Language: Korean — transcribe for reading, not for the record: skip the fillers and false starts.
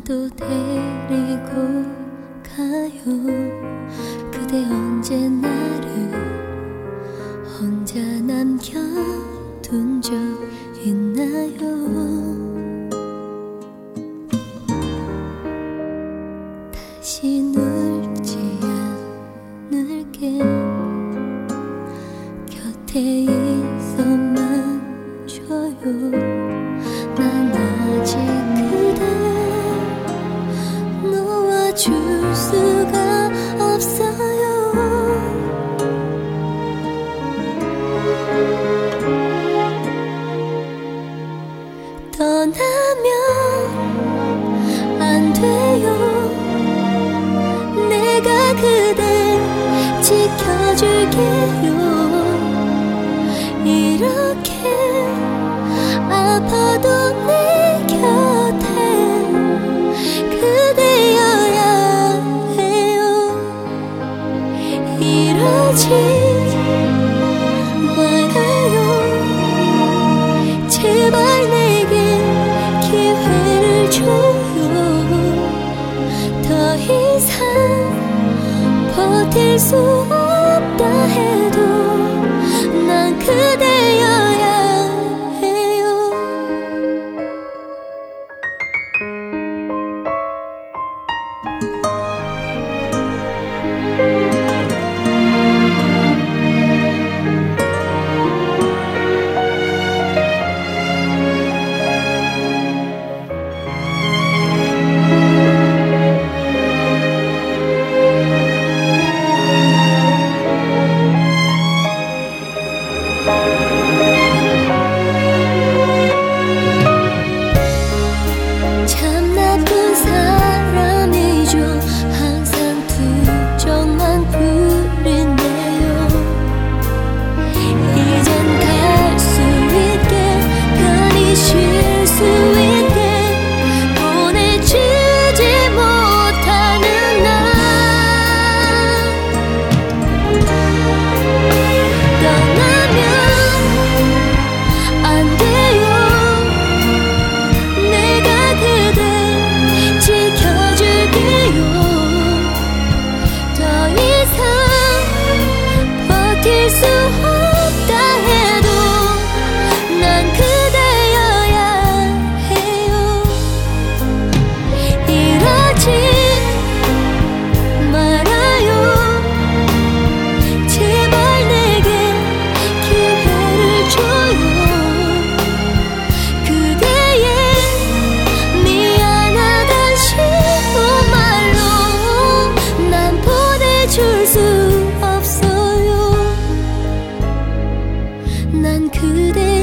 나도 데리고 가요. 그대 언제 나를 혼자 남겨둔 적 있나요? 다시 울지 않을게. 곁에 있어만 줘요. 난 아직 그대 놓아줄 수가 없어요. 떠나면 안 돼요. 내가 그댈 지켜줄게요. 이렇게 아파도 내 곁에 그대여야 해요. 이러지 말아요. 제발 내게 기회를 줘요. 더 이상 버틸 수 없다 해도 난 그대여야 해요. 참 나쁜 사람이죠. 항상 투정만 부리네요. 이젠 갈 수 있게 편히 쉴 수 있게 보내주지 못하는 날. 떠나면 안 돼요. 내가 그댈 지켜줄게요. 더 이상 버틸 수 없다 해도 난 그대여야 해요. 이러지 말아요. 제발 내게 기회를 줘요. 그대의 미안하단 쉬운 말로 난 보내줄 수 없어요. 난 그대